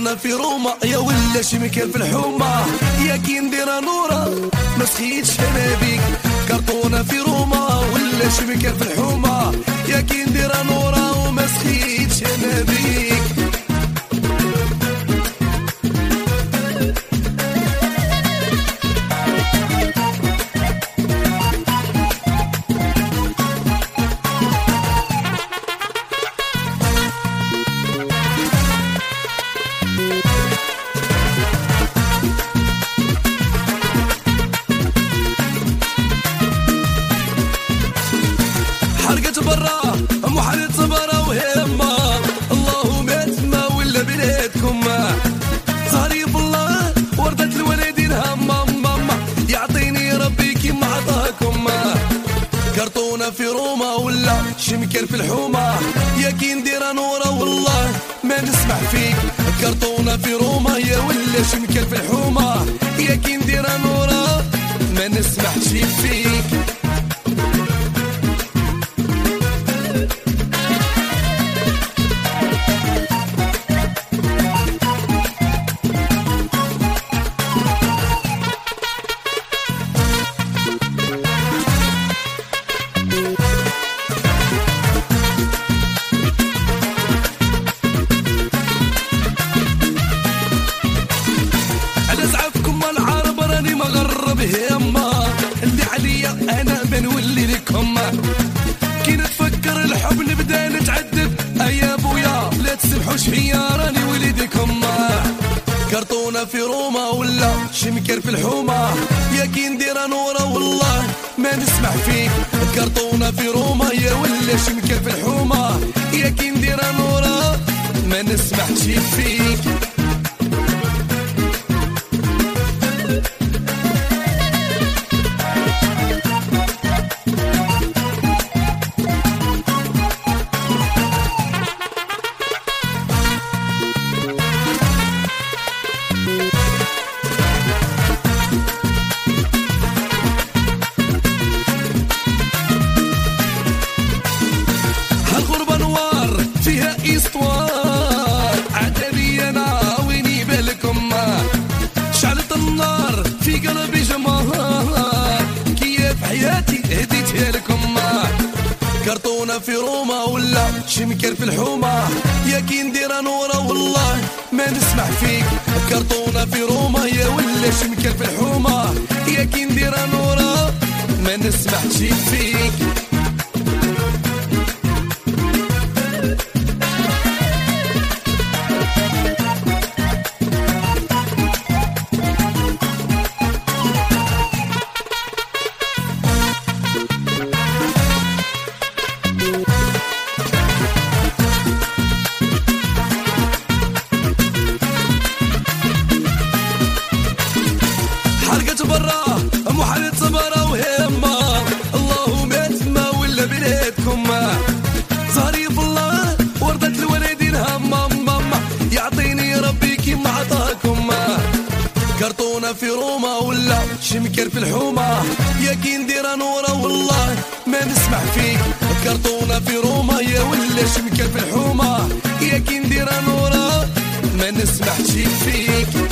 كرتونة في روما يا ولا شمكة في الحومة، يا كي ندير نورة ما سخيتش انا بيك. كرتونة في روما ولا شمكة في الحومة، يا كي ندير نورة وما سخيتش انا بيك. حرقت برا محل صبرا وهمة، اللهم يتما ولا بلادكم. صاري بالله وردة الوالدين هما ماما، يعطيني ربي كيما عطاكم. كرتونة في روما ولا شمكر في الحومة، يا كي ندير نورة والله ما نسمح فيك. كرتونة في روما يا ولا شمكر في الحومة، يا كي ندير نورة ما نسمحش فيك. يما اللي عليا انا بنولي لكم، كي نتفكر الحب نبدا نتعذب. يا بويا لا تسمحوش فيا راني وليدكم. كرتونة في روما ولا شمكر في الحومة، يا كي ندير نورة والله ما نسمح فيك. كرتونة في روما يا ولا شمكر في الحومة، يا كي ندير نورة ما نسمحش فيك. هالغربة نوار فيها إسطوار، عتابي أنا ويني بالكم. شعلت النار في قلبي جمهار، كيف حياتي هديتها لكم. كرتونة في روما ولا شمكر في الحومة، يا كي ندير نورة والله ما نسمح فيك. كرتونة في روما يا ولا شمكر في الحومة، يا كي ندير نورة ما نسمحش فيك. حرقت برا محل صبرا وهمة، اللهم يتما ولا بلادكم. صاري بالله وردة الوالدين هما ماما، يعطيني ربي كيما عطاكم. كرتونة في روما ولا شمكر في الحومة، يا كي ندير نورة والله ما نسمح فيك. كرتونة في روما يا ولا شمكر في الحومة، يا كي ندير نورة ما نسمحش فيك.